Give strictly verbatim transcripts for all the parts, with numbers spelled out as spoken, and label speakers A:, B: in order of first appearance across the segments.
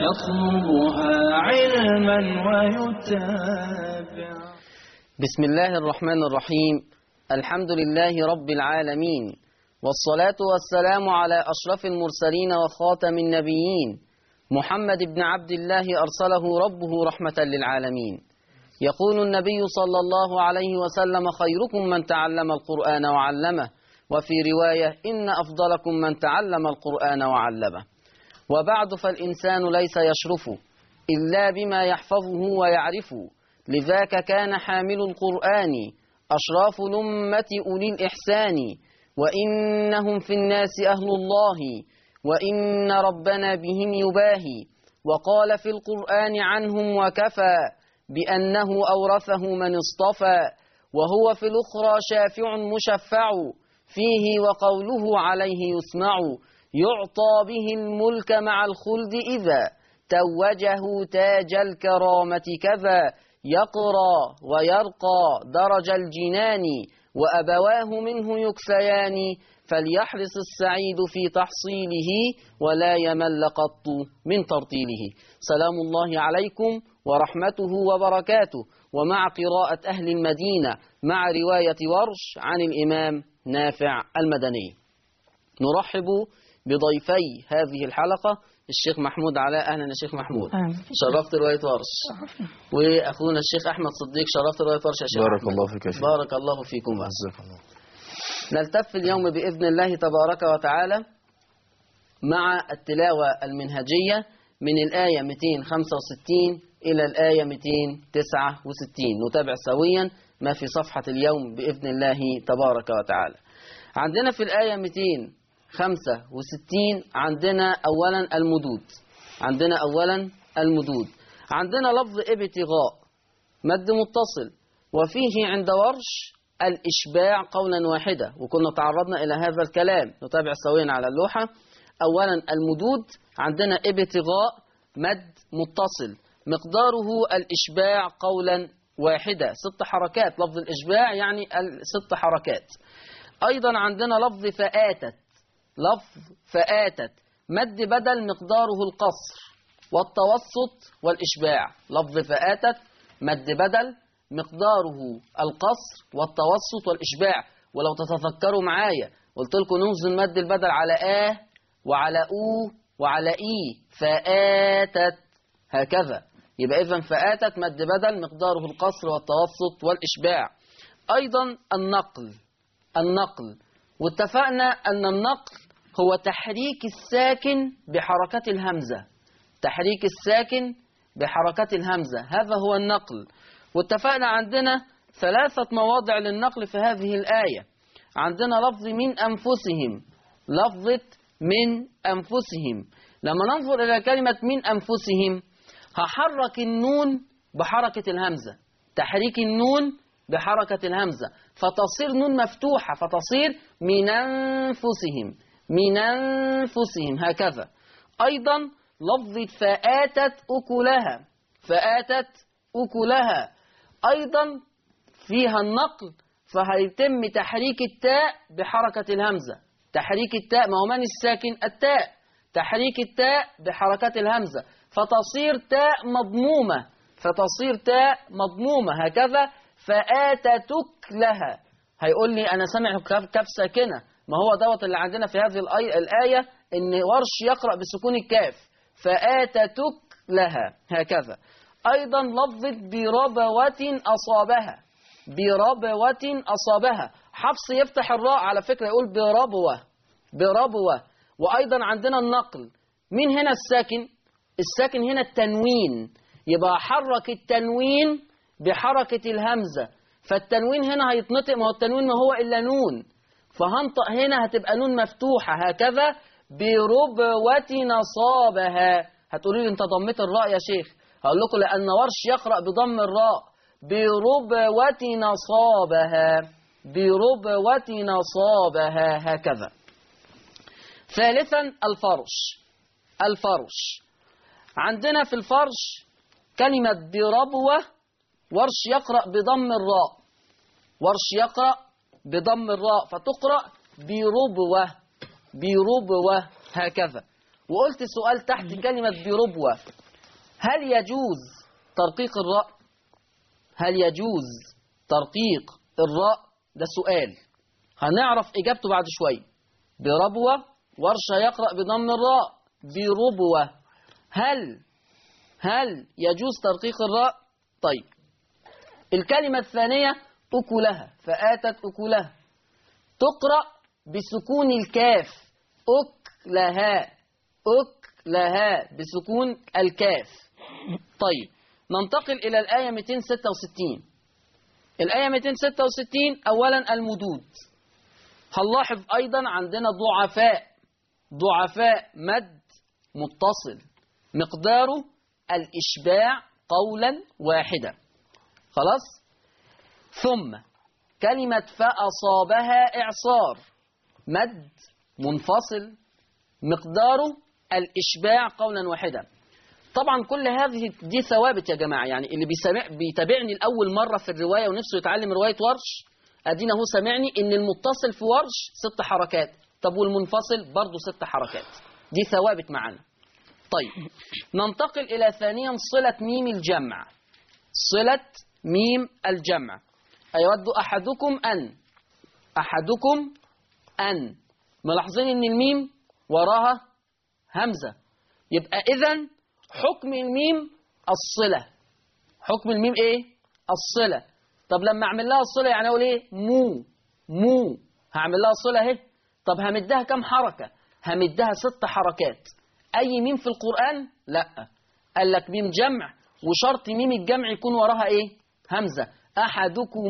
A: يطلبها علما ويتابع.
B: بسم الله الرحمن الرحيم. الحمد لله رب العالمين، والصلاة والسلام على أشرف المرسلين وخاتم النبيين محمد بن عبد الله أرسله ربه رحمة للعالمين. يقول النبي صلى الله عليه وسلم: خيركم من تعلم القرآن وعلمه، وفي رواية: إن أفضلكم من تعلم القرآن وعلمه. وبعد، فالإنسان ليس يشرف إلا بما يحفظه ويعرفه، لذاك كان حامل القرآن أشراف الأمة أولي الإحسان، وإنهم في الناس أهل الله، وإن ربنا بهم يباهي. وقال في القرآن عنهم وكفى بأنه أورثه من اصطفى، وهو في الأخرى شافع مشفع فيه، وقوله عليه يسمع. يعطى به الملك مع الخلد إذا توجه تاج الكرامة كذا، يقرى ويرقى درج الجنان، وأبواه منه يكسيان. فليحرص السعيد في تحصيله، ولا يمل قط من ترتيله. سلام الله عليكم ورحمته وبركاته. ومع قراءة أهل المدينة مع رواية ورش عن الإمام نافع المدني، نرحب بضيفي هذه الحلقة الشيخ محمود علاء. أهلا يا شيخ محمود، شرفت رواية ورش. وأخونا الشيخ أحمد صديق، شرفت رواية ورش يا شيخ.
C: بارك الله فيك يا شيخ.
B: بارك الله فيكم. نلتف اليوم بإذن الله تبارك وتعالى مع التلاوة المنهجية من الآية مئتين وخمسة وستين إلى الآية مئتين وتسعة وستين. نتابع سويا ما في صفحة اليوم بإذن الله تبارك وتعالى. عندنا في الآية مئتين وخمسة وستين عندنا أولا المدود. عندنا أولا المدود عندنا لفظ ابتغاء مد متصل، وفيه عند ورش الإشباع قولا واحدة، وكنا تعرضنا إلى هذا الكلام. نتابع سويا على اللوحة. أولا المدود عندنا ابتغاء مد متصل، مقداره الإشباع قولا واحدة، ست حركات. لفظ الإشباع يعني ست حركات. أيضا عندنا لفظ فآتت. لفظ فآتت مد بدل، مقداره القصر والتوسط والإشباع. لفظ فآتت مد بدل، مقداره القصر والتوسط والإشباع. ولو تتذكروا معايا قلت لكم ننزل مد البدل على آه وعلى أو وعلى إي. فآتت هكذا. يبقى إذن فآتت مد بدل، مقداره القصر والتوسط والإشباع. أيضا النقل. النقل واتفقنا أن النقل هو تحريك الساكن بحركة الهمزة. تحريك الساكن بحركة الهمزة، هذا هو النقل. واتفقنا عندنا ثلاثة مواضع للنقل في هذه الآية. عندنا لفظ من أنفسهم، لفظة من أنفسهم. لما ننظر إلى كلمة من أنفسهم، هحرك النون بحركة الهمزة، تحريك النون بحركة الهمزة، فتصير نون مفتوحة، فتصير من أنفسهم، من أنفسهم هكذا. أيضا لفظة فآتت أكلها، فآتت أكلها أيضا فيها النقل، فهيتم تحريك التاء بحركة الهمزة. تحريك التاء، ما هو من الساكن؟ التاء. تحريك التاء بحركة الهمزة فتصير تاء مضمومة، فتصير تاء مضمومة هكذا. فآتتك لها، هيقول لي أنا سامع كاف ساكنة. ما هو دوت اللي عندنا في هذه الآية، إن ورش يقرأ بسكون الكاف. فآتتك لها هكذا. أيضا لفظة بربوة أصابها، بربوة أصابها. حفص يفتح الراء على فكرة يقول بربوة، بربوة. وأيضا عندنا النقل. مين هنا الساكن؟ الساكن هنا التنوين، يبقى حرك التنوين بحركة الهمزة. فالتنوين هنا هيتنطق، ما هو التنوين ما هو إلا نون، فهنطق هنا هتبقى نون مفتوحة هكذا. بربوة نصابها. هتقولوا لي أنت ضميت الراء يا شيخ. هقول لكم لأن ورش يقرأ بضم الراء. بربوة نصابها، بربوة نصابها هكذا. ثالثا الفرش. الفرش عندنا في الفرش كلمة بربوة، ورش يقرأ بضم الراء، ورش يقرأ بضم الراء فتقرأ بربوة، بربوة هكذا. وقلت سؤال تحت كلمة بربوة، هل يجوز ترقيق الراء؟ هل يجوز ترقيق الراء؟ ده سؤال هنعرف إجابته بعد شوية. بربوة، ورشة يقرأ بضم الراء بربوة. هل هل يجوز ترقيق الراء؟ طيب، الكلمة الثانية أكلها، فآتت أكلها، تقرأ بسكون الكاف، أكلها، أكلها بسكون الكاف. طيب، ننتقل إلى الآية مئتين وستة وستين. الآية مئتين وستة وستين أولا المدود. هنلاحظ أيضا عندنا ضعفاء، ضعفاء مد متصل مقداره الإشباع قولا واحدا. خلاص. ثم كلمة فأصابها إعصار، مد منفصل مقداره الإشباع قولا واحدا. طبعا كل هذه دي ثوابت يا جماعة، يعني اللي بيتابعني الأول مرة في الرواية ونفسه يتعلم رواية ورش، أدينا هو سمعني إن المتصل في ورش ست حركات، طب والمنفصل برضو ست حركات، دي ثوابت معنا. طيب، ننتقل إلى ثانيا صلة ميم الجمع. صلة ميم الجمع، أيود أحدكم أن، أحدكم أن، ملاحظين إن الميم وراها همزة، يبقى إذن حكم الميم الصلة. حكم الميم إيه؟ الصلة. طب لما أعمل لها الصلة يعني أقول إيه؟ مو، مو، هعمل لها الصلة أهي. طب همدها كم حركة؟ همدها ست حركات. أي ميم في القرآن؟ لا، قال لك ميم جمع، وشرط ميم الجمع يكون وراها إيه؟ همزة. أحدكم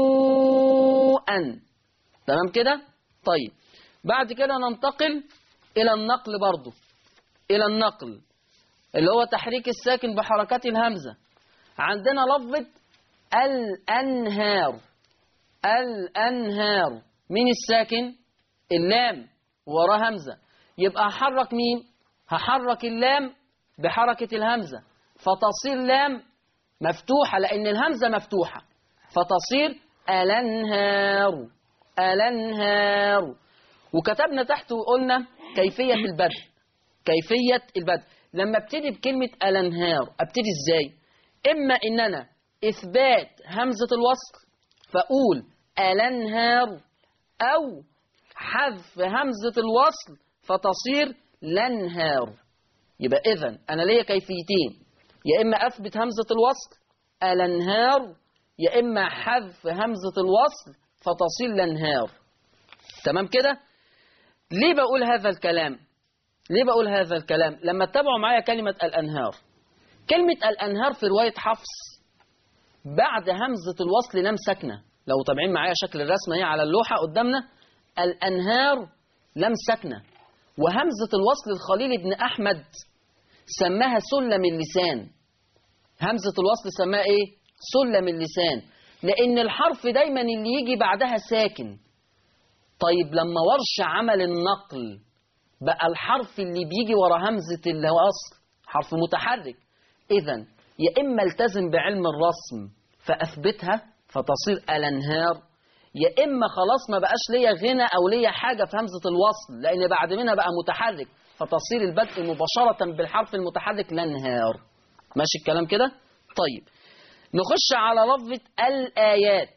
B: أن. تمام كده؟ طيب، بعد كده ننتقل إلى النقل برضو، إلى النقل اللي هو تحريك الساكن بحركات الهمزة. عندنا لفظة الأنهار، الأنهار، مين الساكن؟ اللام، وراه همزة، يبقى هحرك مين؟ هحرك اللام بحركة الهمزة، فتصير لام مفتوحة لأن الهمزة مفتوحة، فتصير الأنهار، الأنهار. وكتبنا تحت وقلنا كيفية البدء، كيفية البدء. لما ابتدي بكلمة الأنهار ابتدي ازاي؟ إما إن أنا إثبات همزة الوصل فأقول الأنهار، أو حذف همزة الوصل فتصير لنهار. يبقى إذن أنا ليا كيفيتين، يا إما أثبت همزة الوصل الأنهار، يا إما حذف همزة الوصل فتصير لنهار. تمام كده؟ ليه بقول هذا الكلام؟ ليه بقول هذا الكلام؟ لما تتابعوا معايا كلمة الأنهار، كلمة الأنهار في رواية حفص بعد همزة الوصل لام ساكنة. لو تابعين معايا شكل الرسمة هي على اللوحة قدامنا، الأنهار لام ساكنة، وهمزة الوصل الخليل بن أحمد سماها سلم اللسان. همزة الوصل سماها إيه؟ سلم اللسان، لأن الحرف دايما اللي يجي بعدها ساكن. طيب لما ورش عمل النقل بقى الحرف اللي بيجي ورا همزة الوصل حرف متحرك، إذن يا إما التزم بعلم الرسم فأثبتها فتصير الأنهار، يا إما خلاص ما بقاش ليا غنى أو ليا حاجة في همزة الوصل لأن بعد منها بقى متحرك فتصير البدء مباشرة بالحرف المتحرك لنهار. ماشي الكلام كده؟ طيب، نخش على لفظة الآيات.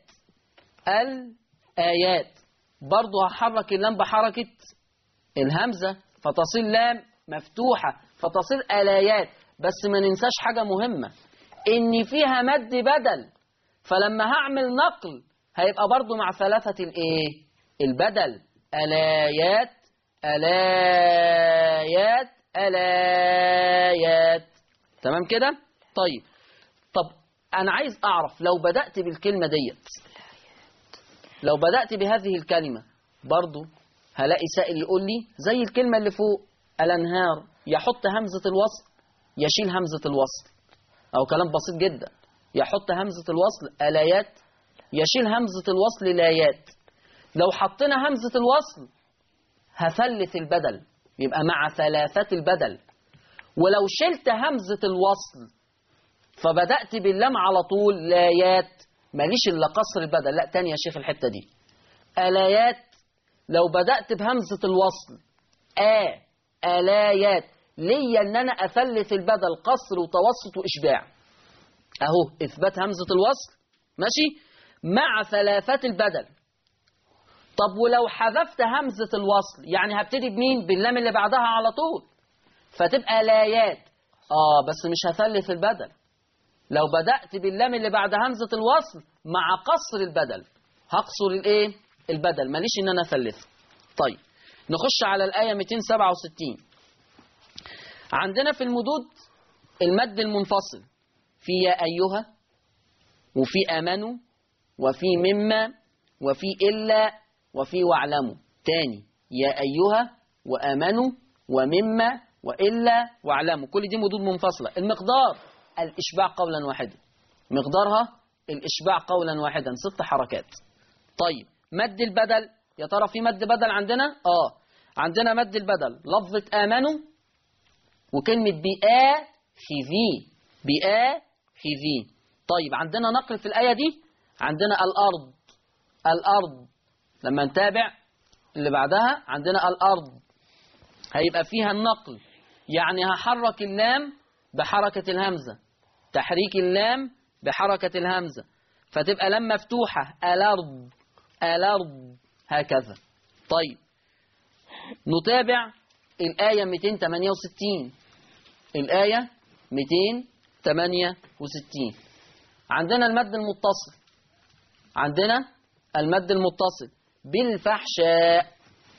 B: الآيات برضو هحرك اللام بحركة الهمزة فتصير لام مفتوحة فتصير الآيات. بس ما ننساش حاجة مهمة، إن فيها مد بدل، فلما هعمل نقل هيبقى برضو مع ثلاثة الإيه؟ البدل. الآيات، الآيات، الآيات. تمام كده؟ طيب، طب أنا عايز أعرف لو بدأت بالكلمة ديت، لو بدأت بهذه الكلمة برضو هلاقي سائل يقول لي زي الكلمة اللي فوق الأنهار، يحط همزة الوصل يشيل همزة الوصل، أو كلام بسيط جدا، يحط همزة الوصل الآيات يشيل همزة الوصل لايات. لو حطينا همزة الوصل هثلث البدل، يبقى مع ثلاثة البدل. ولو شلت همزة الوصل فبدأت باللام على طول لايات، ماليش إلا قصر البدل. لا تاني يا شيخ الحتة دي، آلايات لو بدأت بهمزة الوصل آ آلايات. ليا ان انا اثلث البدل قصر وتوسط واشباع. اهو اثبات همزة الوصل ماشي مع ثلاثات البدل. طب ولو حذفت همزة الوصل يعني هبتدي بمين؟ باللام اللي بعدها على طول، فتبقى لايات. اه بس مش هثلث البدل. لو بدأت باللام اللي بعد همزة الوصل مع قصر البدل هقصر الايه؟ البدل، ماليش ان انا اثلثه. طيب نخش على الآية مئتين وسبعة وستين. عندنا في المدود المد المنفصل في يا أيها وفي آمنوا وفي مما وفي إلا وفي واعلموا. تاني يا أيها وآمنوا ومما وإلا واعلموا، كل دي مدود منفصلة. المقدار الإشباع قولا واحدا، مقدارها الإشباع قولا واحدا ست حركات. طيب مد البدل، يا ترى في مد بدل عندنا؟ آه عندنا مد البدل لفظة آمنوا وكلمة بآ خذي، بآ خذي. طيب عندنا نقل في الآية دي، عندنا الأرض، الأرض لما نتابع اللي بعدها عندنا الأرض هيبقى فيها النقل، يعني هحرك اللام بحركة الهمزة، تحريك اللام بحركة الهمزة، فتبقى لام مفتوحة الأرض، الأرض هكذا. طيب نتابع الآية مئتين وثمانية وستين، الآية مئتين وثمانية وستين. عندنا المد المتصل، عندنا المد المتصل بالفحشاء،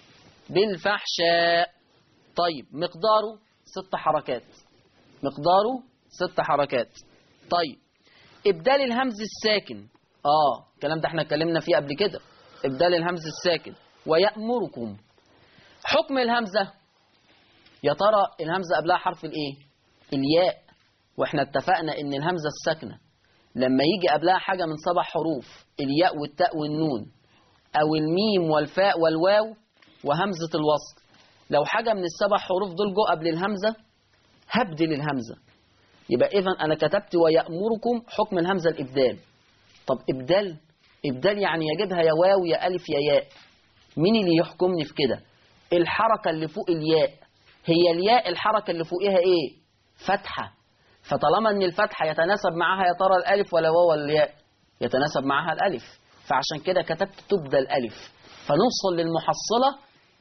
B: بالفحشاء. طيب مقداره ست حركات، مقداره ست حركات. طيب إبدال الهمز الساكن، آه الكلام ده احنا اتكلمنا فيه قبل كده، إبدال الهمز الساكن. ويأمركم، حكم الهمزة، يا ترى الهمزة قبلها حرف الإيه؟ الياء، واحنا اتفقنا إن الهمزة الساكنة لما يجي قبلها حاجة من سبع حروف، الياء والتاء والنون أو الميم والفاء والواو وهمزة الوصل، لو حاجة من السبع حروف دول جو قبل الهمزة هبدل الهمزة. يبقى إذن أنا كتبت ويأمركم حكم الهمزة الإبدال. طب إبدال، إبدال يعني يجدها يا واو يا ألف يا ياء. مين اللي يحكمني في كده؟ الحركة اللي فوق الياء، هي الياء الحركة اللي فوقها إيه؟ فتحة. فطالما أن الفتحة يتناسب معها يا ترى الألف ولا واو ولا الياء؟ يتناسب معها الألف، فعشان كده كتبت تبدل ألف، فنوصل للمحصلة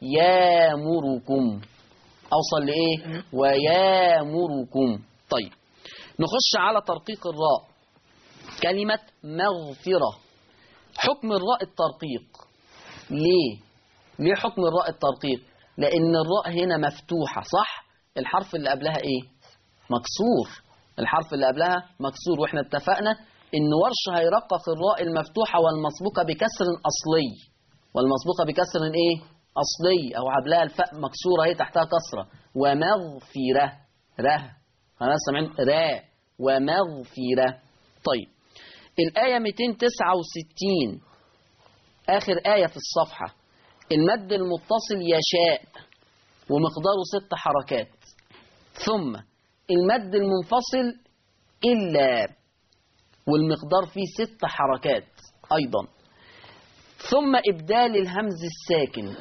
B: يامركم، أوصل لإيه؟ ويامركم. طيب نخش على ترقيق الراء، كلمة مغفرة. حكم الراء الترقيق. ليه؟ ليه حكم الراء الترقيق؟ لأن الراء هنا مفتوحة صح؟ الحرف اللي قبلها إيه؟ مكسور، الحرف اللي قبلها مكسور، وإحنا اتفقنا إن ورش هيرقق الراء المفتوحة والمسبوقة بكسر أصلي، والمسبوقة بكسر إيه؟ أصلي، أو قبلها الفاء مكسورة هي تحتها كسرة. ومغفرة، ره، خلاص سامعين؟ را، ومغفرة. طيب الآية مئتين وتسعة وستين آخر آية في الصفحة، المد المتصل يشاء ومقداره ست حركات، ثم المد المنفصل إلا والمقدار فيه ست حركات أيضا، ثم إبدال الهمز الساكن،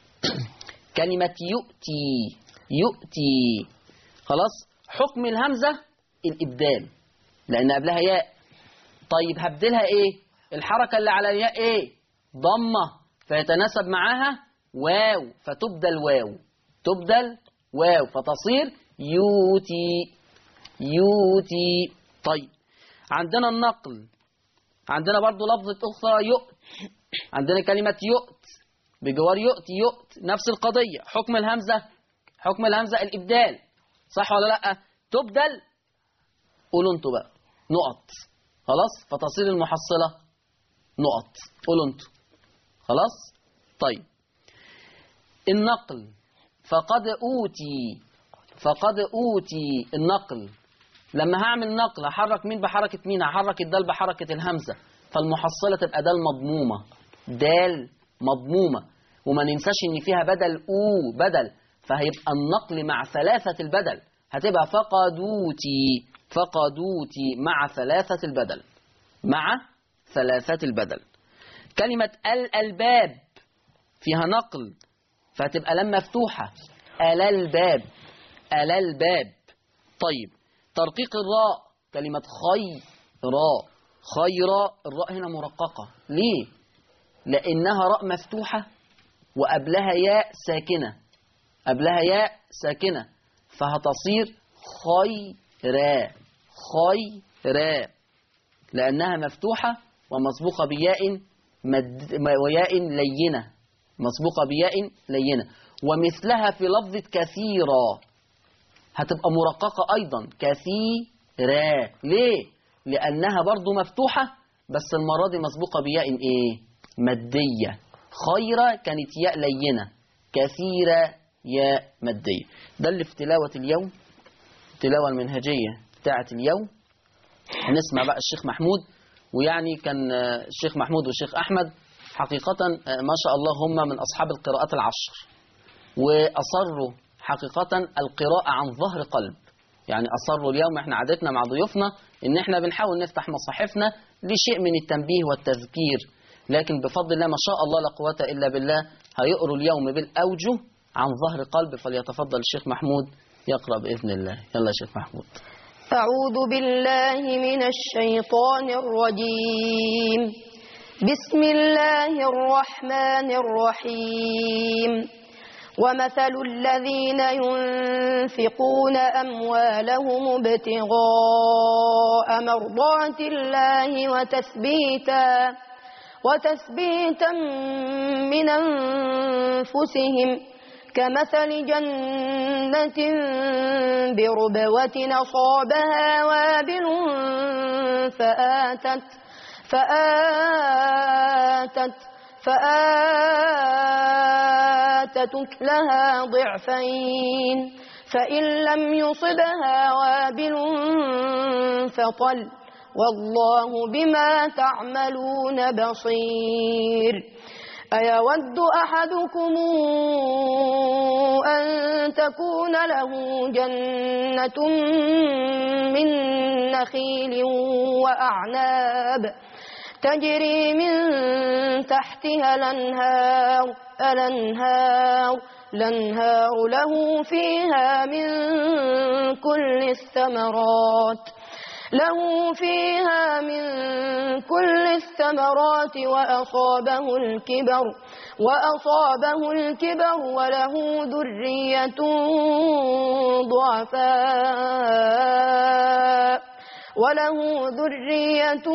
B: كلمة يؤتي، يؤتي. خلاص حكم الهمزة الإبدال لأن قبلها ياء. طيب هبدلها إيه؟ الحركة اللي على الياء إيه؟ ضمة، فيتناسب معاها واو، فتبدل واو، تبدل واو فتصير يوتي، يوتي. طيب عندنا النقل، عندنا برضو لفظة أخرى يؤت، عندنا كلمة يؤت بجوار يؤتي، يؤت نفس القضية. حكم الهمزة، حكم الهمزة الإبدال صح ولا لأ؟ تبدل، قولوا انتوا بقى نقط، خلاص فتصير المحصلة نقط، قولوا انتوا خلاص. طيب النقل فقد أوتي، فقد أوتي النقل، لما هعمل نقل هحرك مين بحركة مين؟ هحرك الدال بحركة الهمزة، فالمحصلة تبقى دال مضمومة، دال مضمومة، وما ننساش ان فيها بدل او، بدل، فهيبقى النقل مع ثلاثة البدل، هتبقى فقدوتي، فقدوتي مع ثلاثة البدل، مع ثلاثة البدل. كلمة الألباب فيها نقل، فهتبقى لام مفتوحة، ألا الباب، ألا الباب. طيب ترقيق الراء كلمة خيرا، خيرا الراء هنا مرققة ليه؟ لأنها راء مفتوحة وقبلها ياء ساكنة، قبلها ياء ساكنة فهتصير خيرا، خيرا لأنها مفتوحة ومسبوقة بياء مد... وياء لينة، مسبوقة بياء لينة. ومثلها في لفظة كثيرا هتبقى مرققة أيضا كثيرا، ليه؟ لأنها برضو مفتوحة بس المرة دي مسبوقة بياء إيه؟ مادية. خيرا كانت ياء لينة، كثيرة ياء مادية. ده اللي في تلاوة اليوم، التلاوة المنهجية بتاعة اليوم. هنسمع بقى الشيخ محمود، ويعني كان الشيخ محمود والشيخ أحمد حقيقة ما شاء الله هم من أصحاب القراءات العشر، وأصروا حقيقة القراءة عن ظهر قلب. يعني أصروا اليوم، احنا عادتنا مع ضيوفنا ان احنا بنحاول نفتح مصاحفنا لشيء من التنبيه والتذكير، لكن بفضل الله ما شاء الله لا قوة إلا بالله هيقروا اليوم بالأوجه عن ظهر قلب. فليتفضل الشيخ محمود يقرأ بإذن الله. يلا يا شيخ محمود.
A: أعوذ بالله من الشيطان الرجيم. بسم الله الرحمن الرحيم. ومثل الذين ينفقون أموالهم ابتغاء مرضات الله وتثبيتا وتثبيتا من أنفسهم كمثل جنة بربوة أصابها وابل فآتت فآتت فآتت أكلها ضعفين فإن لم يصبها وابل فطل والله بما تعملون بصير. أيود أحدكم أن تكون له جنة من نخيل وأعناب تجري من تحتها الأنهار الأنهار الأنهار له فيها من كل الثمرات له فيها من كل الثمرات وأصابه الكبر وأصابه الكبر وله ذرية ضعفاء وله ذرية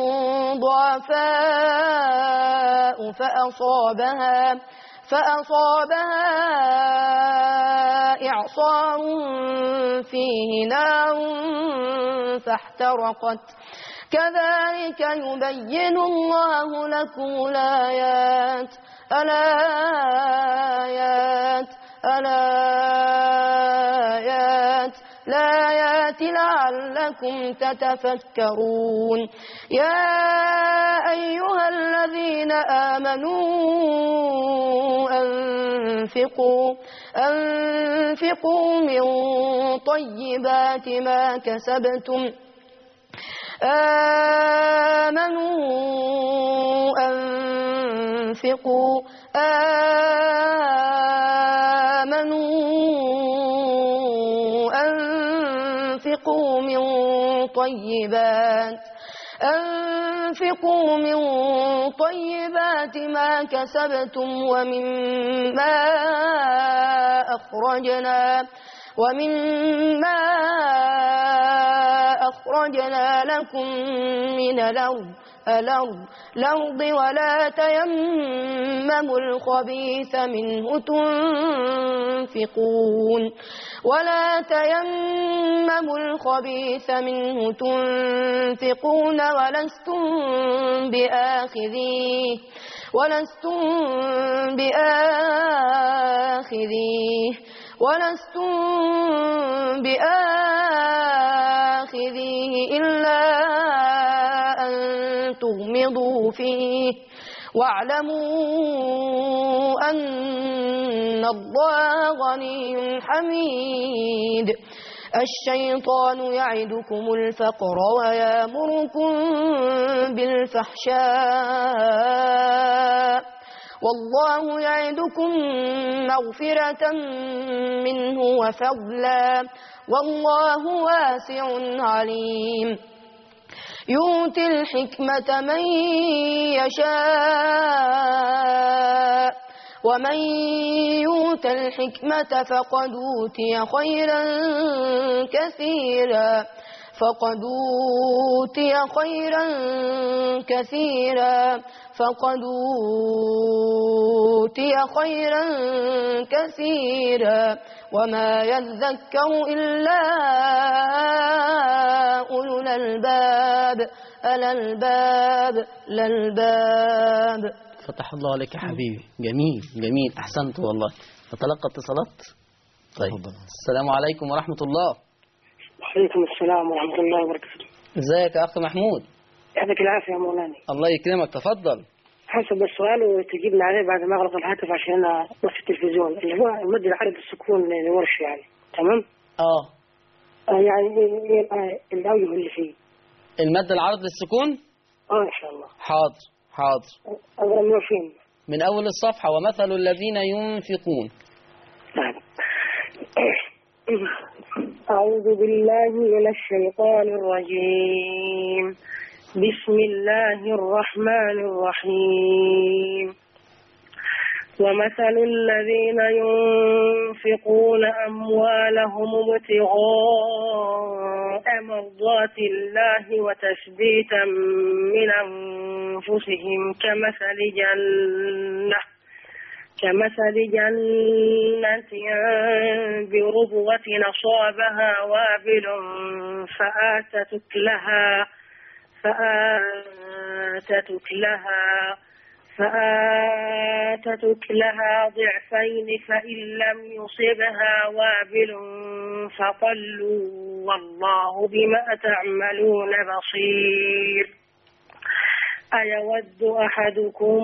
A: ضعفاء فأصابها فأصابها إعصار فيه نار فاحترقت كذلك يبين الله لكم الآيات الآيات الآيات الآيات لعلكم تتفكرون. يا أيها الذين آمنوا أنفقوا أنفقوا من طيبات ما كسبتم آمنوا أنفقوا آمنوا أنفقوا من طيبات أنفقوا من طيبات ما كسبتم ومما أخرجنا ومما أخرجنا لكم من الأرض الأرض الأرض ولا تيمموا الخبيث منه تنفقون ولا تيمموا الخبيث منه تنفقون ولستم بآخذيه ولستم بآخذيه ولستم بآخذيه إلا أن تغمضوا فيه واعلموا أن الله غني حميد. الشيطان يعدكم الفقر ويأمركم بالفحشاء والله يعدكم مغفرة منه وفضلا والله واسع عليم يؤتي الحكمة من يشاء ومن يؤت الحكمة فقد أوتي خيرا كثيرا فقد أوتي خيرا كثيرا فقد أوتي خيرا كثيرا وما يذكر إلا أولو الألباب الألباب الألباب.
B: فتح الله عليك يا حبيبي. جميل جميل، أحسنت والله. نتلقى اتصالات. طيب، السلام عليكم ورحمة الله.
C: وعليكم السلام ورحمة الله وبركاته.
B: ازيك يا أخ محمود؟
C: يعطيك العافية يا مولانا.
B: الله يكرمك، تفضل.
C: حسب السؤال وتجيبنا عليه بعد ما أغلق الهاتف عشان أنا وقت التلفزيون اللي هو المد العرض السكون لورش يعني. تمام؟
B: اه
C: آه يعني ايه الأوجه اللي فيه؟
B: المد العرض للسكون؟
C: اه إن شاء الله.
B: حاضر حاضر.
C: أول فين؟
B: من أول الصفحة، ومثل الذين ينفقون.
C: نعم. أعوذ بالله من الشيطان الرجيم. بسم الله الرحمن الرحيم. ومثل الذين ينفقون أموالهم ابتغاء مرضات الله وتثبيتا من أنفسهم كمثل جنة كمثل جنة بربوة أصابها وابل فآتت أكلها فآتت أكلها فآتت أكلها ضعفين فإن لم يصبها وابل فطل والله بما تعملون بصير. أيود أحدكم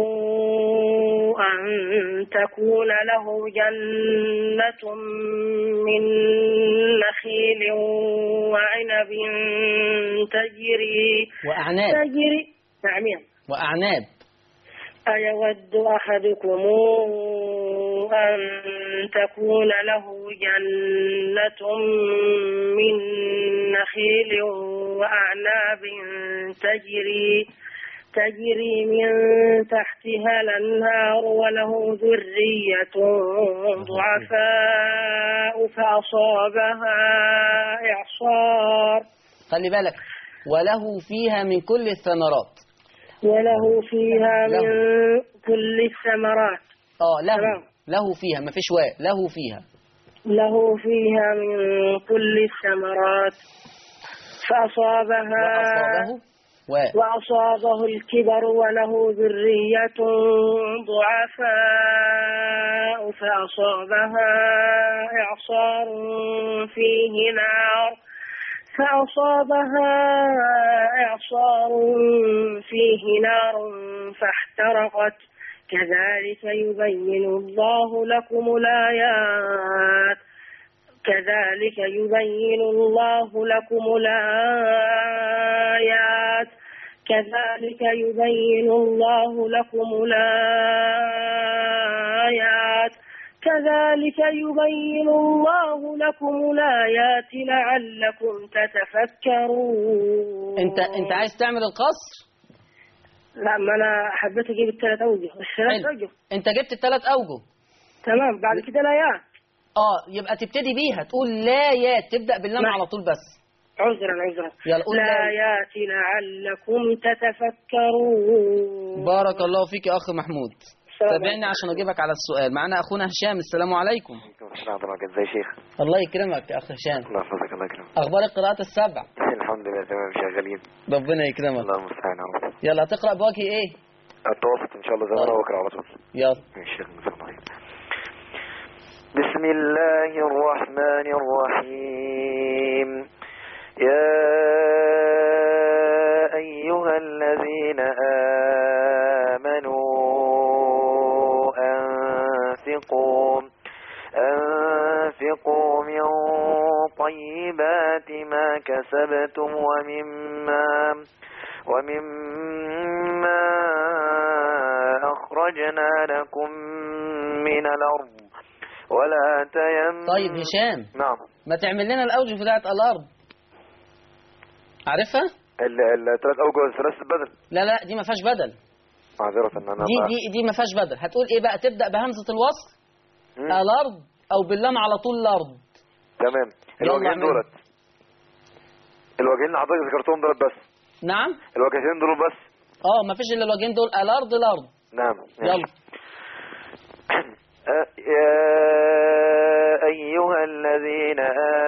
C: أن تكون له جنة من نخيل وعنب تجري
B: وأعناب
C: تجري نعم
B: وأعناب
C: أيود أحدكم أن تكون له جنة من نخيل وأعناب تجري تجري من تحتها الأنهار وله ذرية ضعفاء فأصابها إعصار.
B: خلي بالك، وله فيها من كل الثمرات.
C: وله فيها
B: له.
C: من كل الثمرات.
B: اه له
C: تمام.
B: له فيها، ما فيش واء، له فيها.
C: له فيها من كل الثمرات فأصابها
B: وأصابه واء
C: وأصابه الكبر وله ذرية ضعفاء فأصابها إعصار فيه نار فأصابها إعصار فيه نار فاحترقت. كذلك يبين الله لكم الآيات كذلك يبين الله لكم الآيات كذلك يبين الله لكم الآيات كذلك يبين الله لكم الآيات لعلكم تتفكرون.
B: انت انت عايز تعمل القصر؟
C: لا، ما انا حبيت اجيب الثلاث اوجه الثلاث اوجه.
B: انت جبت الثلاث اوجه
C: تمام. بعد كده الآيات.
B: اه يبقى تبتدي بيها، تقول لا يات، تبدأ باللام
C: نعم.
B: على طول بس.
C: عذرا عذرا.
B: يلا قول
C: الآيات لعلكم تتفكرون.
B: بارك الله فيك يا أخ محمود. تابعني عشان أجيبك على السؤال. معنا أخونا هشام. السلام عليكم.
D: وعليكم السلام ورحمة الله. ازي يا شيخ؟
B: الله يكرمك يا أخ هشام.
D: الله يحفظك. الله يكرمك.
B: أخبار القراءات السبع؟
D: الحمد لله تمام، شغالين.
B: ربنا يكرمك.
D: الله المستعان.
B: يلا هتقرأ بوجه إيه؟
D: التوسط إن شاء الله زي ما أنا بقرأ على طول.
B: يلا.
D: ماشي. بسم الله الرحمن الرحيم. يا أيها الذين آمنوا أنفقوا أنفقوا من طيبات ما كسبتم ومما ومما أخرجنا لكم من الأرض ولا تيمموا.
B: طيب هشام،
D: نعم.
B: ما تعمل لنا الأوجه بتاعت الأرض، عارفها؟
D: الثلاث أوجه ثلاث بدل.
B: لا لا دي ما فيهاش بدل.
D: معذرة أن أنا
B: دي دي دي ما فيهاش بدل. هتقول إيه بقى؟ تبدأ بهمزة الوصل
D: مم.
B: الأرض أو باللام على طول الأرض.
D: تمام. الوجهين دولت، الوجهين اللي حضرتك ذكرتهم دولت بس.
B: نعم.
D: الوجهين دول بس.
B: اه ما فيش إلا الوجهين دول، الأرض الأرض.
D: نعم.
B: يلا.
D: يا أيها الذين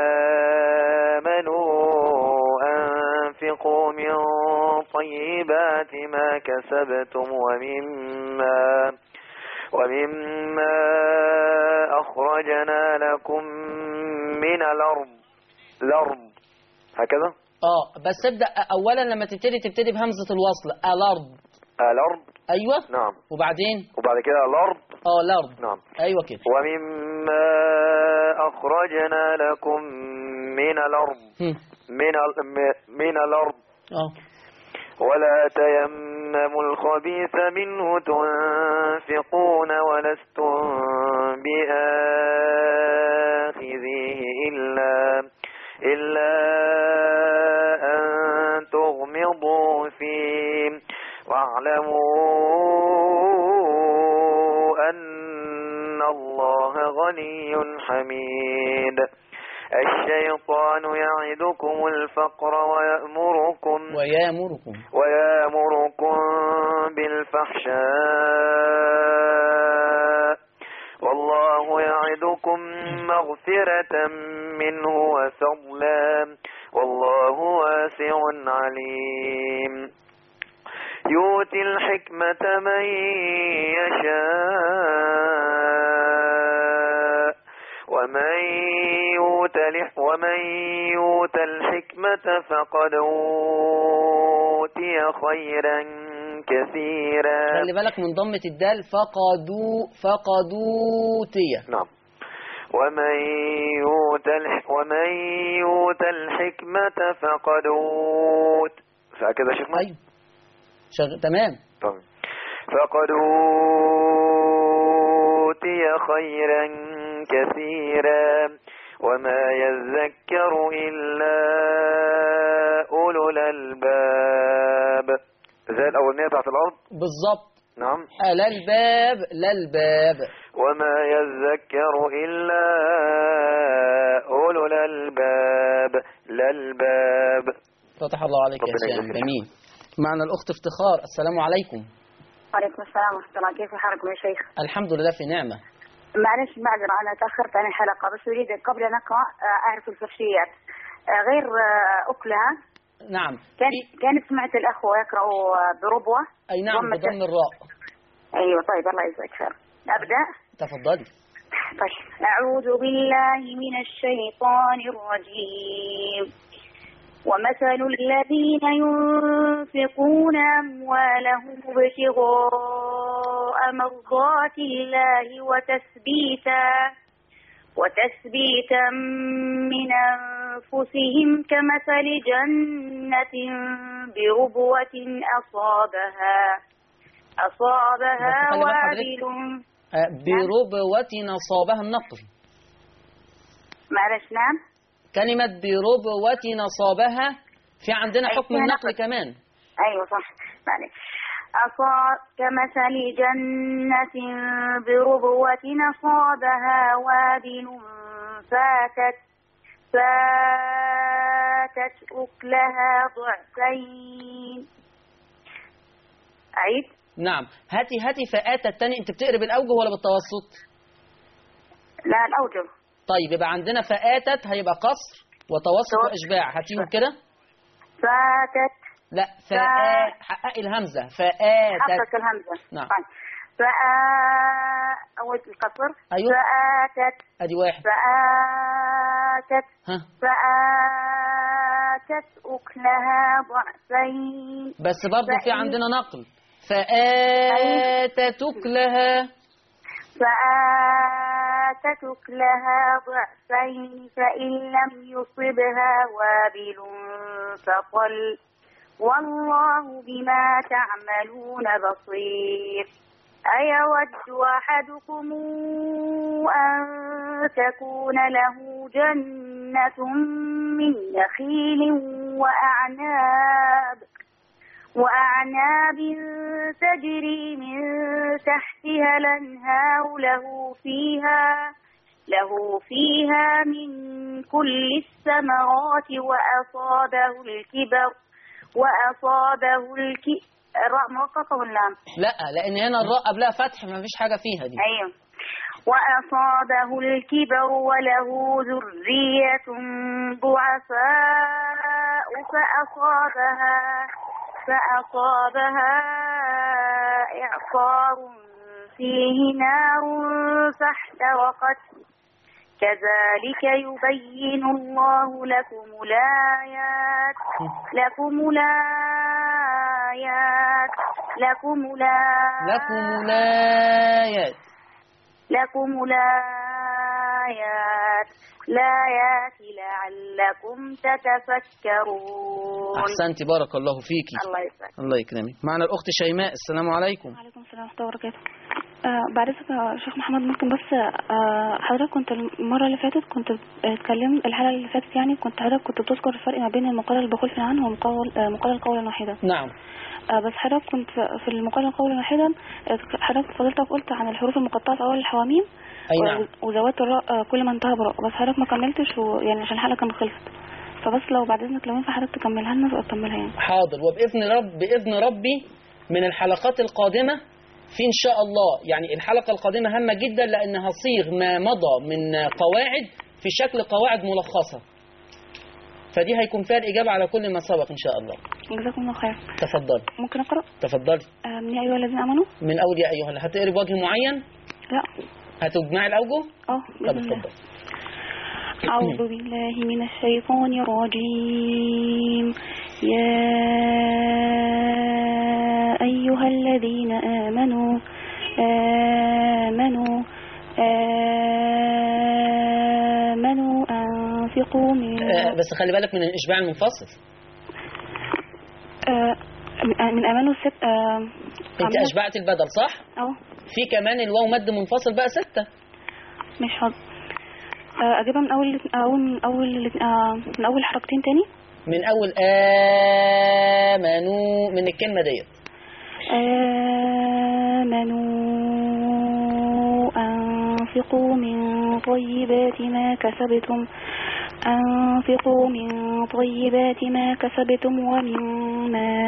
D: آمنوا أنفقوا من طيبات ما كسبتم ومما ومما أخرجنا لكم من الأرض الأرض هكذا.
B: اه بس ابدأ أولا لما تبتدي تبتدي بهمزة الوصل الأرض.
D: الأرض.
B: أيوة.
D: نعم.
B: وبعدين
D: وبعد كده الأرض.
B: اه الأرض.
D: نعم.
B: أيوة كده.
D: ومما أخرجنا لكم من الأرض من من الأرض
B: اه
D: ولا تيمموا الخبيث منه تنفقون ولستم بآخذيه إلا إلا أن تغمضوا فيه واعلموا أن الله غني حميد. الشيطان يعدكم الفقر ويأمركم
B: ويأمركم
D: ويأمركم بالفحشاء والله يعدكم مغفرة منه وفضلا والله واسع عليم. يؤتي الحكمة من يشاء ومن يؤت ومن يؤت الحكمة فقد أوتي خيرا كثيرا.
B: خلي بالك من ضمة الدال. فقدوا فقدوتية.
D: نعم. ومن يؤت ومن يؤت الحكمة فقد أوت فكذا شيخنا.
B: أيوة شغ... تمام.
D: طيب. فقد أوتي خيرا كثيرا وما يذكر إلا أولو الألباب. زي الأولانية بتاعت الأرض
B: بالظبط.
D: نعم.
B: لا الباب لا الباب.
D: وما يذكر إلا أولو الألباب لا الباب.
B: فتح الله عليك يا هشام. جميل. معنا الأخت افتخار. السلام عليكم.
E: وعليكم السلام ورحمة الله. كيف حالكم يا شيخ؟
B: الحمد لله في نعمة.
E: معلش معذرة أنا تأخرت عن الحلقة، بس أريد قبل أن أقرأ أعرف الفرشيات غير أكلها.
B: نعم.
E: كان كانت سمعت الأخوة يقرأوا بربوة.
B: أي نعم بضم الراء.
E: أيوة طيب الله يجزاك خير. أبدأ.
B: تفضلي.
E: طيب. أعوذ بالله من الشيطان الرجيم. ومثل الذين ينفقون أموالهم ابتغاء مرضات الله وتثبيتا وتثبيتا من أنفسهم كمثل جنة بربوة أصابها أصابها وابل.
B: بربوة أصابها النقل.
E: معلش نعم.
B: كلمة بربوة نصابها في عندنا حكم النقل كمان.
E: أيوة صح. معلش. أصاب كمثل جنة بربوة نصابها وابل فاتت فاتت أكلها ضعفين. أعيد.
B: نعم. هاتي هاتي فآتت الثاني. أنت بتقرب الأوجه ولا بالتوسط؟
E: لا الأوجه.
B: طيب يبقى عندنا فآتت هيبقى قصر وتوسط وإشباع. هاتيهم كده.
E: فاتت.
B: لا فآ حققي الهمزة. فآتت.
E: حقق الهمزة.
B: نعم.
E: فآ أول القصر.
B: أيوه.
E: فآتت.
B: أدي واحد.
E: فآتت.
B: ها.
E: فآتت أكلها ضعفين.
B: بس برضه في عندنا نقل. فآتت أكلها.
E: فآتت أكلها ضعفين فإن لم يصبها وابل فطل والله بما تعملون بصير. أيود أحدكم أن تكون له جنة من نخيل وأعناب وأعناب تجري من تحتها الأنهار له فيها له فيها من كل الثمرات وأصابه الكبر وأصابه الكبر الراء مرققة ولا
B: لا؟ لأن هنا الراء قبلها فتح، ما فيش حاجة فيها دي.
E: أيوه. وأصابه الكبر وله ذرية ضعفاء فأصابها فأصابها إعصار فيه نار فاحترقت كذلك يبين الله لكم الآيات لكم الآيات لكم الآيات
B: لكم الآيات
E: لكم الآيات الآيات لعلكم تتفكرون.
B: أحسنتي، بارك الله فيكي.
E: الله يسعدك.
B: الله يكرمك. معنا الأخت شيماء. السلام عليكم.
F: وعليكم السلام ورحمة الله وبركاته. آه بعد إذنك يا شيخ محمد، ممكن بس آه حضرتك كنت المرة اللي فاتت كنت اتكلمت الحلقة اللي فاتت يعني كنت حضرتك كنت بتذكر الفرق ما بين المقالة البخول في عنه ومقالة آه مقالة قولا واحدا.
B: نعم.
F: آه بس حضرتك كنت في المقالة قولا واحدا حضرتك فضلتك قلت عن الحروف المقطعة في أول الحواميم.
B: أي نعم.
F: وزودت الراء آه كل ما انتهى براء، بس حضرتك ما كملتش يعني عشان الحلقة كانت خلصت، فبس لو بعد إذنك لو ينفع حضرتك تكملها لنا فأكملها يعني.
B: حاضر، وبإذن رب بإذن ربي من الحلقات القادمة في إن شاء الله، يعني الحلقة القادمة هامة جدا لأنها صيغ ما مضى من قواعد في شكل قواعد ملخصة، فدي هيكون فيها الإجابة على كل ما سبق إن شاء الله.
F: جزاكم الله خير.
B: تفضلي.
F: ممكن أقرأ؟
B: تفضلي.
F: آه من يا أيها الذين آمنوا.
B: من أول يا أيها. هتقري بوجه معين؟
F: لا.
B: هتجمعي الأوجه؟
F: اه بإذن الله. أعوذ بالله من الشيطان الرجيم. يا أيها الذين آمنوا آمنوا آمنوا أنفقوا من
B: آه بس خلي بالك من الإشباع المنفصل.
F: آه من آمنوا الست. آه
B: أنت أشبعت البدل صح؟
F: أه.
B: في كمان الواو مد منفصل بقى ستة.
F: مش حاضر. أجيبها من أول أول من أول من أول حركتين تاني.
B: من أول آمنوا من الكلمة ديت.
F: آمنوا أنفقوا من طيبات ما كسبتم أنفقوا من طيبات ما كسبتم ومما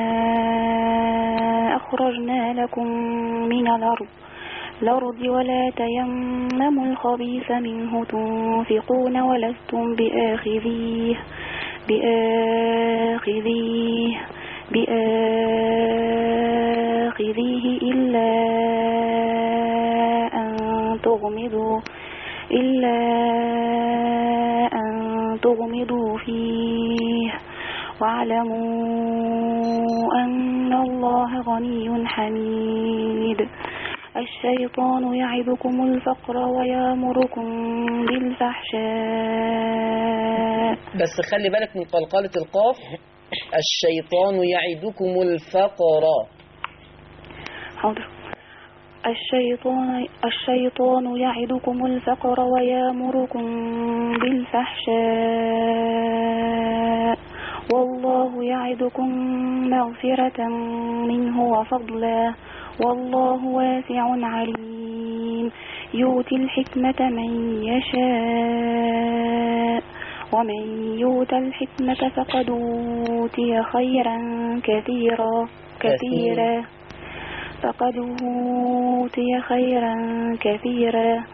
F: أخرجنا لكم من الأرض الأرض ولا تيمموا الخبيث منه تنفقون ولستم بآخذيه بآخذيه بآخذيه إلا أن تغمضوا إلا أن تغمضوا فيه واعلموا أن الله غني حميد. الشيطان يعدكم الفقر ويأمركم بالفحشاء.
B: بس خلي بالك من قلقلة القاف. الشيطان يعدكم الفقر.
F: حاضر. الشيطان الشيطان يعدكم الفقر ويأمركم بالفحشاء والله يعدكم مغفرة منه وفضلا والله واسع عليم. يؤتي الحكمة من يشاء ومن يؤت الحكمة فقد أوتي خيرا كثيرا كثيرا فقد أوتي خيرا كثيرا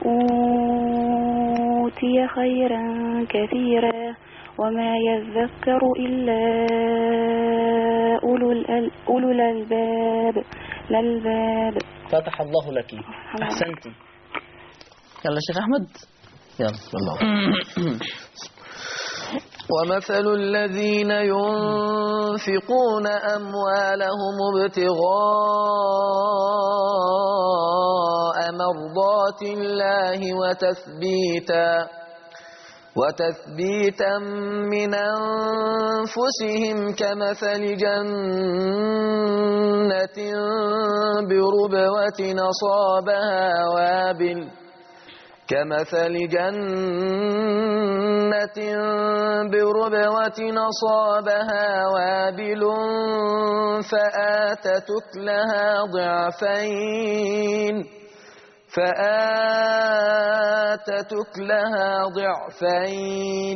F: أوتي خيرا كثيرا وما يذكر إلا أولو الألباب الألباب.
B: فتح الله لك. أحسنتي. يلا شيخ أحمد. يلا يلا.
G: ومثل الذين ينفقون أموالهم ابتغاء مرضات الله وتثبيتا وتثبيتا من أنفسهم كمثل جنة بربوة أصابها وابل كمثل جنة بربوة أصابها وابل فآتت أكلها ضعفين فآتت أكلها ضعفين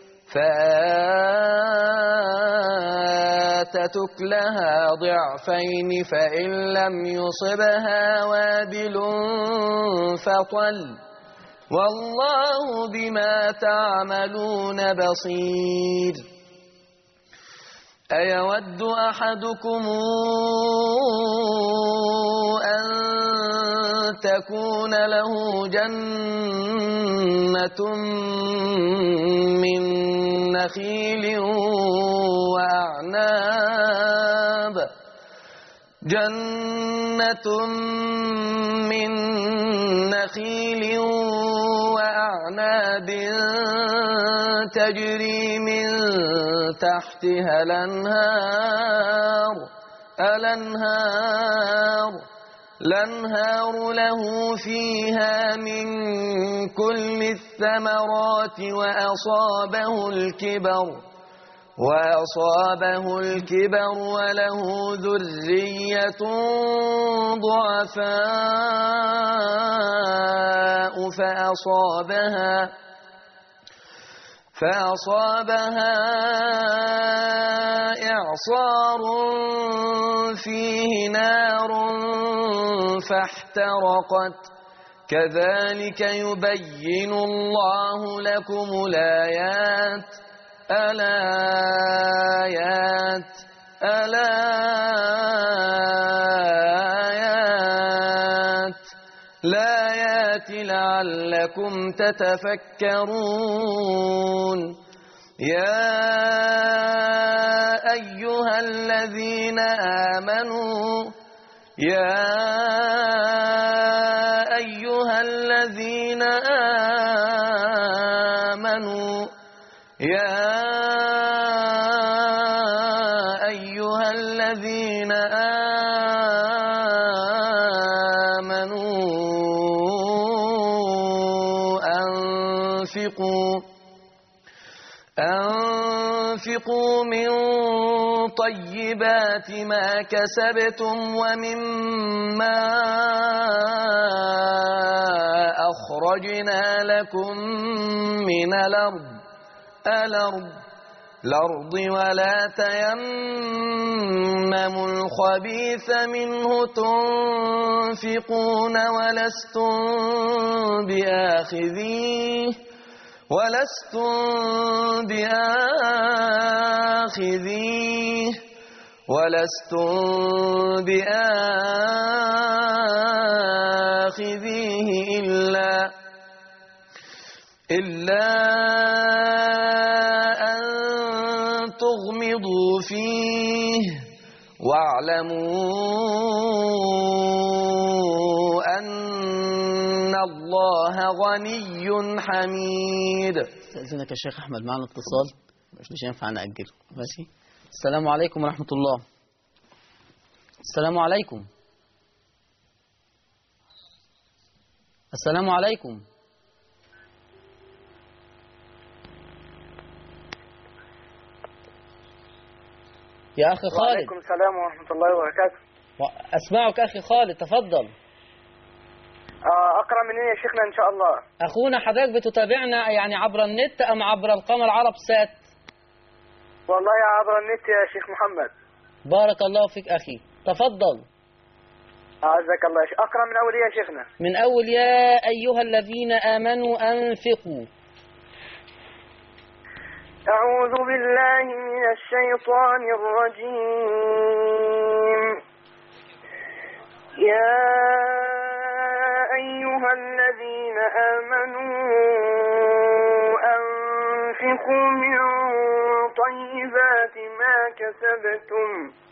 G: فآتت أكلها ضعفين فإن لم يصبها وابل فطل والله بما تعملون بصير أيود أحدكم أن تكون له جنة من نخيل وأعناب جنة من نخيل وأعناب تجري من تحتها الأنهار الأنهار الأنهار له فيها من كل الثمرات وأصابه الكبر وأصابه الكبر وله ذرية ضعفاء فأصابها فأصابها إعصار فيه نار فاحترقت كذلك يبين الله لكم الآيات الآيات الآيات الآيات لعلكم تتفكرون يا أيها الذين آمنوا يا أيها الذين آمنوا يا أيها الذين آمنوا أنفقوا أنفقوا من طيبات ما كسبتم ومما أخرجنا لكم من الأرض الأرض الأرض ولا تيمموا الخبيث منه تنفقون ولستم بآخذيه ولستم بآخذيه ولستم بآخذيه إلا إلا أن تغمضوا فيه واعلموا أن الله غني حميد.
B: استأذنك يا شيخ أحمد معنا اتصال مش مش ينفع نأجله. ماشي. السلام عليكم ورحمة الله. السلام عليكم. السلام عليكم. يا أخي خالد.
C: وعليكم السلام ورحمة الله وبركاته.
B: أسمعك أخي خالد، تفضل.
C: أقرأ من إيه يا شيخنا إن شاء الله؟
B: أخونا حضرتك بتتابعنا يعني عبر النت أم عبر القمر عرب سات؟
C: والله عبر النت يا شيخ محمد.
B: بارك الله فيك أخي، تفضل.
C: أعزك الله. أقرأ من أول إيه يا شيخنا؟
B: من أول يا أيها الذين آمنوا أنفقوا.
C: أعوذ بالله من الشيطان الرجيم. يا أيها الذين آمنوا أنفقوا من طيبات ما كسبتم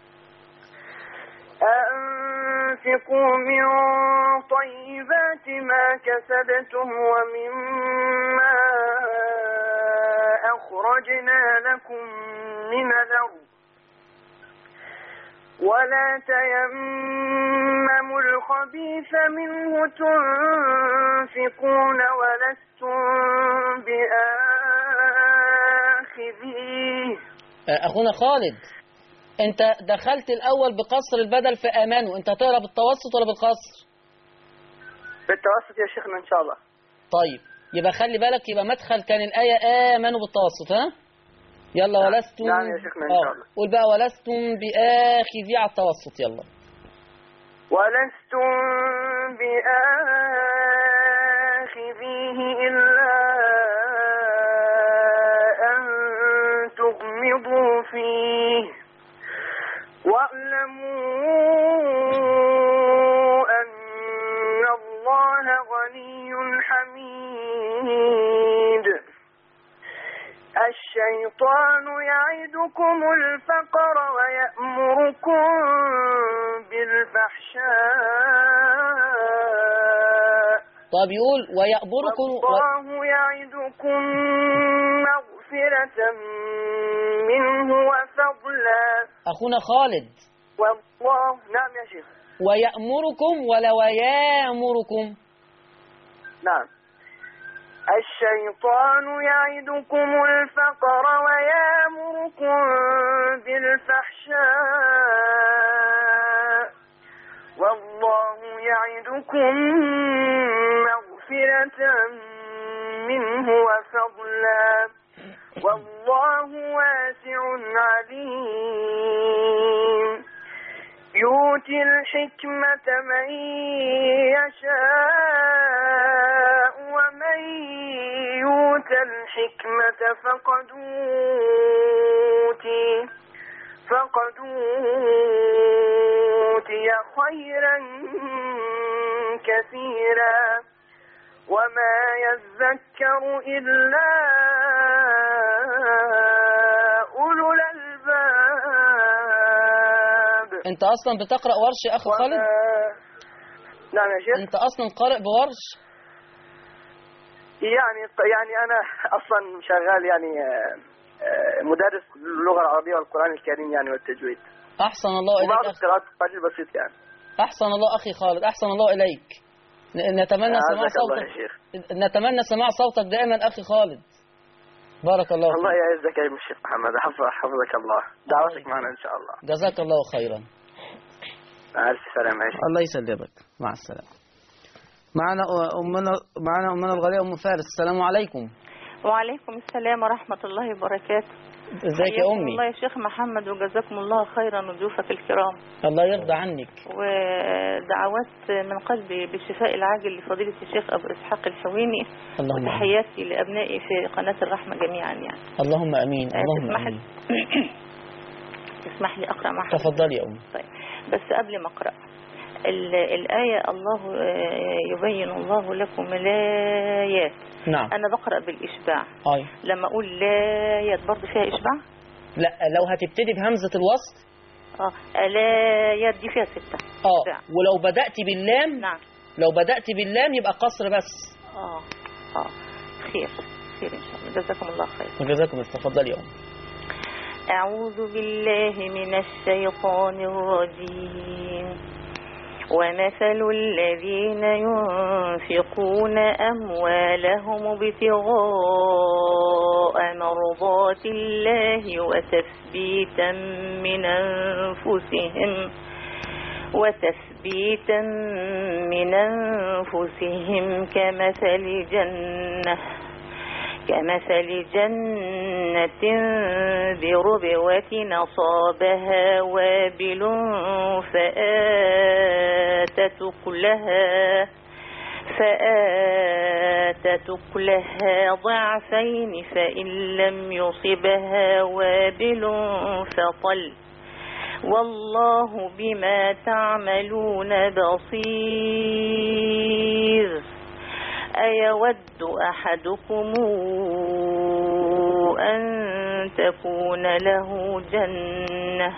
C: أنفقوا من طيبات ما كسبتم ومما أخرجنا لكم
H: من الأرض ولا تيمموا الخبيث منه تنفقون ولستم بآخذيه.
B: أخونا خالد، أنت دخلت الأول بقصر البدل في آمنوا، أنت هتقرأ بالتوسط ولا بالقصر؟
H: بالتوسط يا شيخنا إن شاء الله.
B: طيب يبقى خلي بالك، يبقى مدخل كان الآية آمنوا بالتوسط. ها يلا.
H: نعم.
B: ولستم.
H: نعم يا شيخنا إن شاء الله.
B: قول بقى ولستم بآخذي على التوسط. يلا.
H: ولستم بآخذيه إلا أن تغمضوا فيه واعلموا أن الله غني حميد. الشيطان يعدكم الفقر ويأمركم بالفحشاء.
B: طب يقول ويأمركم
H: والله يعدكم مغفرة منه وفضلا.
B: أخونا خالد.
H: والله. نعم يا شيخ.
B: ويأمركم ولا ويامركم؟
H: نعم. الشيطان يعدكم الفقر ويامركم بالفحشاء والله يعدكم مغفرة منه وفضلا والله واسع عليم. يؤتي الحكمة من يشاء ومن يؤت الحكمة فقد أوتي فقد أوتي خيرا كثيرا وما يذكر إلا أولو الألباب.
B: أنت أصلا بتقرأ ورش يا أخي خالد؟
H: نعم يا شيخ.
B: أنت أصلا قارئ بورش؟
H: يعني يعني أنا أصلا شغال يعني مدرس اللغة العربية والقرآن الكريم يعني والتجويد.
B: أحسن الله إليك.
H: وبعض القراءات قليل بسيط يعني.
B: أحسن الله أخي خالد، أحسن الله إليك. نتمنى سماع صوتك. نتمنى سماع صوتك دائما أخي خالد. بارك الله فيك.
H: الله يعزك يا الشيخ محمد، حفظك الله. دعوتك معنا إن شاء الله.
B: جزاك الله خيرا.
H: مع الف سلامة.
B: الله يسلمك. مع السلامة. معنا أمنا معنا أمنا الغالية أم فارس. السلام عليكم.
I: وعليكم السلام ورحمة الله وبركاته.
B: ازيك يا أمي؟
I: الله يا شيخ محمد وجزاكم الله خيرا وضيوفك الكرام.
B: الله يرضى عنك.
I: ودعوات من قلبي بالشفاء العاجل لفضيلة الشيخ أبو إسحاق الحويني.
B: اللهم
I: وتحياتي لأبنائي في قناة الرحمة جميعا يعني.
B: اللهم أمين. اللهم أمين.
I: تسمح لي أقرأ معك؟
B: تفضلي يا أمي.
I: طيب بس قبل ما أقرأ الآية الله يبين الله لكم الآيات.
B: نعم.
I: أنا بقرأ بالإشباع.
B: أي.
I: لما أقول لايات برضه فيها إشباع؟
B: لا لو هتبتدي بهمزة الوصل
I: اه الآيات دي فيها ستة.
B: اه ولو بدأت باللام.
I: نعم.
B: لو بدأت باللام يبقى قصر بس.
I: اه اه خير خير إن شاء الله. جزاكم الله خير.
B: جزاكم الله. تفضلي يا أم.
I: أعوذ بالله من الشيطان الرجيم. ومثل الذين ينفقون أموالهم ابتغاء مرضات الله وتثبيتا من أنفسهم وتثبيتا من أنفسهم كمثل جنة كمثل جنة بربوة أصابها وابل فآتت أكلها فآتت أكلها ضعفين فإن لم يصبها وابل فطل والله بما تعملون بصير. أيود أحدكم أن تكون له جنة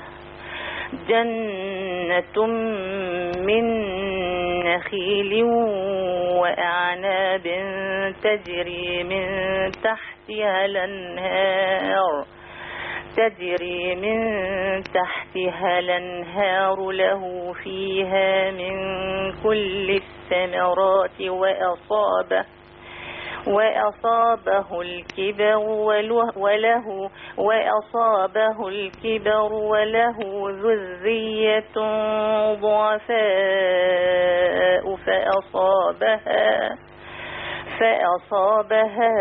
I: جنة من نخيل وأعناب تجري من تحتها الأنهار تجري من تحتها الأنهار له فيها من كل الثمرات وأصابه وأصابه الكبر وله وأصابه الكبر وله ذرية ضعفاء فأصابها فأصابها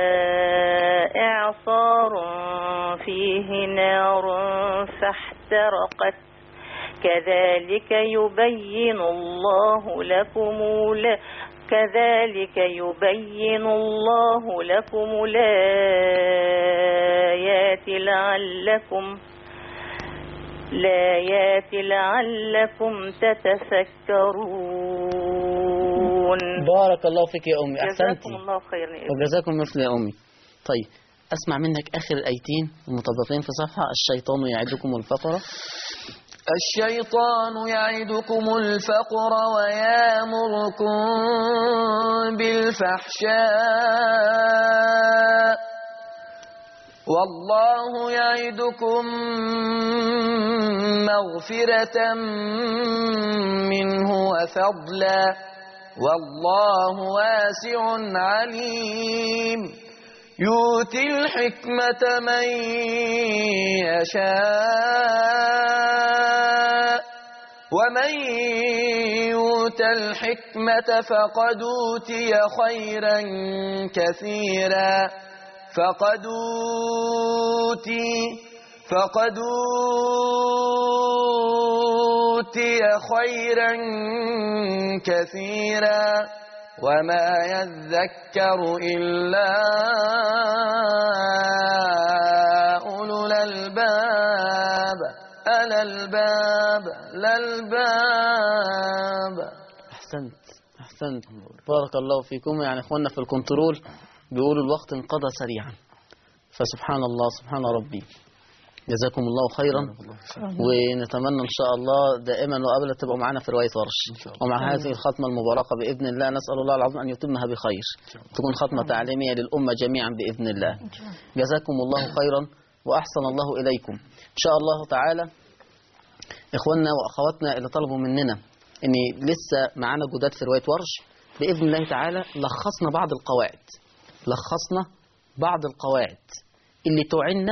I: إعصار فيه نار فاحترقت كذلك يبين الله لكم كذلك يبين الله لكم الآيات لعلكم الآيات لعلكم تتفكرون.
B: بارك الله فيك يا أمي، أحسنتي.
I: جزاكم الله خيرا
B: وجزاكم مثل يا أمي. طيب أسمع منك آخر الآيتين المطبقين في صفحة: الشيطان يعدكم الفقر
G: الشيطان يعدكم الفقر ويامركم بالفحشاء والله يعدكم مغفرة منه وفضلا والله واسع عليم يؤتي الحكمة من يشاء ومن يؤت الحكمة فقد أوتي خيرا كثيرا فقد أوتي فقد أوتي خيرا كثيرا وما يذكر إلا أولو الألباب ألا الباب للباب.
B: أحسنت أحسنت بارك الله فيكم. يعني إخواننا في الكنترول بيقولوا الوقت انقضى سريعا، فسبحان الله سبحان ربي. جزاكم الله خيرا، ونتمنى إن شاء الله دائما وأبدا تبقوا معنا في رواية ورش. ومع هذه الختمة المباركة بإذن الله نسأل الله العظيم أن يتمها بخير، تكون ختمة تعليمية للأمة جميعا بإذن الله. جزاكم الله خيرا وأحسن الله إليكم. إن شاء الله تعالى إخواننا وأخواتنا اللي طلبوا مننا أن لسه معنا جداد في رواية ورش بإذن الله تعالى، لخصنا بعض القواعد لخصنا بعض القواعد اللي تعنا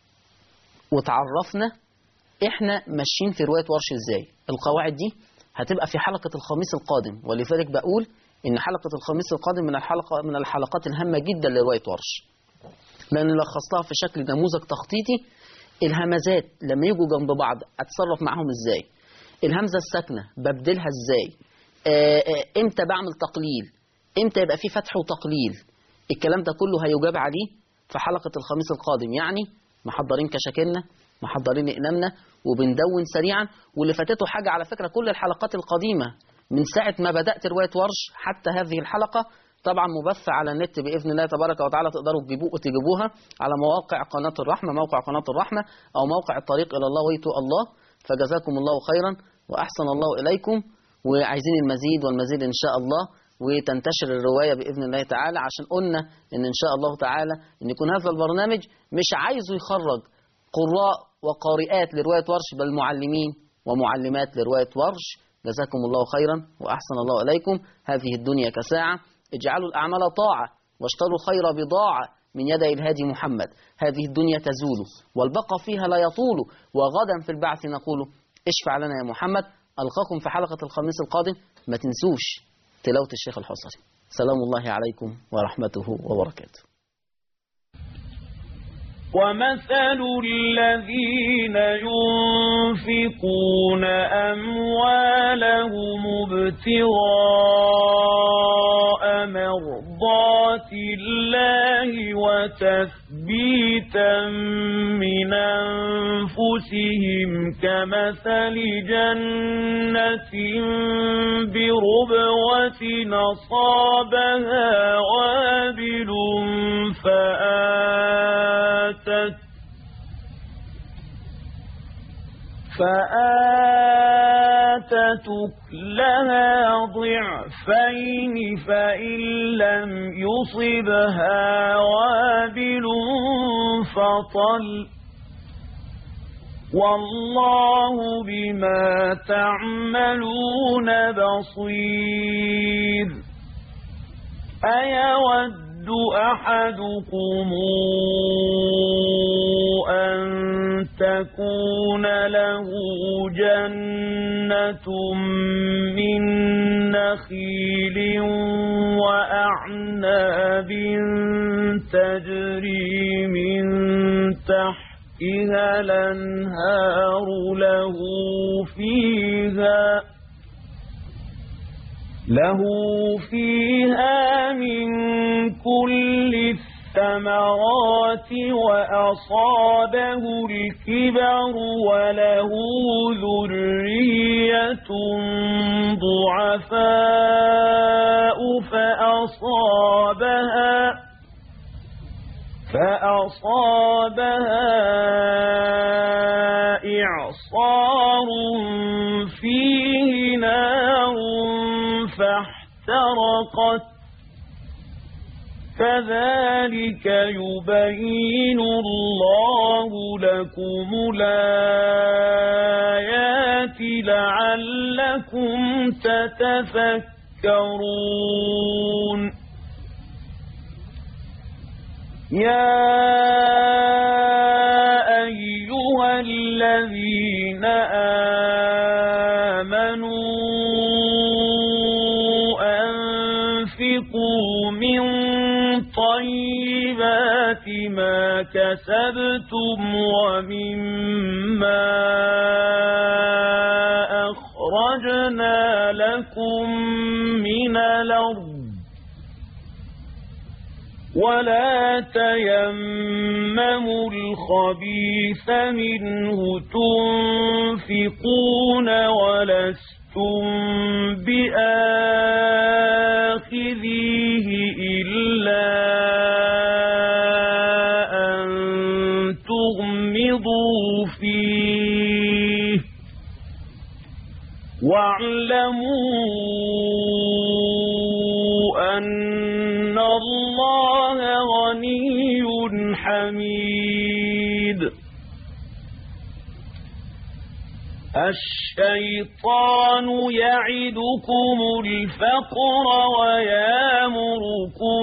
B: وتعرفنا احنا ماشيين في رواية ورش ازاي. القواعد دي هتبقى في حلقة الخميس القادم، ولذلك بقول ان حلقة الخميس القادم من الحلقة من الحلقات الهامة جدا لرواية ورش، لان لخصتها في شكل نموذج تخطيطي. الهمزات لما يجوا جنب بعض اتصرف معهم ازاي، الهمزة الساكنة ببدلها ازاي، آآ آآ امتى بعمل تقليل، امتى يبقى في فتح وتقليل. الكلام ده كله هيجاب عليه في حلقة الخميس القادم. يعني محضرين كشاكلنا، محضرين إقلامنا، وبندون سريعا. واللي فاتته حاجة على فكرة، كل الحلقات القديمة من ساعة ما بدأت رواية ورش حتى هذه الحلقة طبعا مبث على النت بإذن الله تبارك وتعالى، تقدروا تجيبوه وتجيبوها على مواقع قناة الرحمة، موقع قناة الرحمة أو موقع الطريق إلى الله ويتو الله. فجزاكم الله خيرا وأحسن الله إليكم، وعايزين المزيد والمزيد إن شاء الله، وتنتشر الرواية بإذن الله تعالى، عشان قلنا إن إن شاء الله تعالى إن يكون هذا البرنامج مش عايزه يخرج قراء وقارئات لرواية ورش، بل معلمين ومعلمات لرواية ورش. جزاكم الله خيرا وأحسن الله إليكم. هذه الدنيا كساعة، اجعلوا الأعمال طاعة واشتروا خير بضاعة من يدي الهادي محمد. هذه الدنيا تزول والبقى فيها لا يطول، وغدا في البعث نقول اشفع لنا يا محمد. ألقاكم في حلقة الخميس القادم. ما تنسوش تلاوة الشيخ الحصري. سلام الله عليكم ورحمته وبركاته.
J: ومثل الذين ينفقون أموالهم ابتغاء مرضات الله وتثبيتا من أنفسهم كمثل جنة بربوة أصابها وابل فآتت فآتت أكلها ضعفين فإن لم يصبها وابل فطل والله بما تعملون بصير. أيود أحدكم أن تكون له جنة من نخيل وأعناب تجري من تحتها الأنهار له فيها له فيها من كل الثمرات وأصابه الكبر وله ذرية ضعفاء فأصابها فأصابها إعصار فيه نار فاحترقت. كذلك يبين الله لكم الآيات لعلكم تتفكرون. يا أيها الذين آمنوا أنفقوا من طيبات ما كسبتم ومما أخرجنا لكم من الأرض ولا تيمموا الخبيث منه تنفقون ولستم بآخذيه إلا أن تغمضوا فيه واعلموا أن الله غني حميد. الشيطان يعدكم الفقر ويأمركم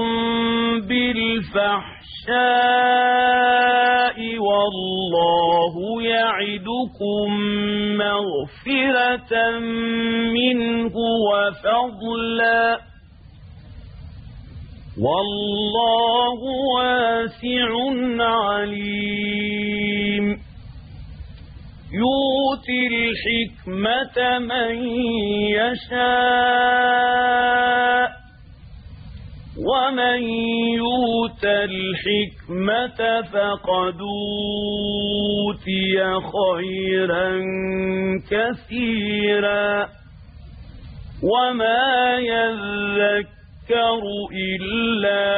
J: بالفحشاء والله يعدكم مغفرة منه وفضلا والله واسع عليم. يؤتي الحكمة من يشاء ومن يؤت الحكمة فقد أوتي خيرا كثيرا وما يذكر إلا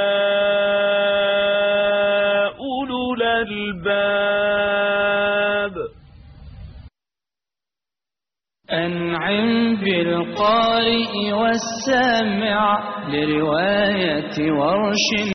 J: أولو الألباب.
K: أنعم بالقارئ والسامع لرواية ورش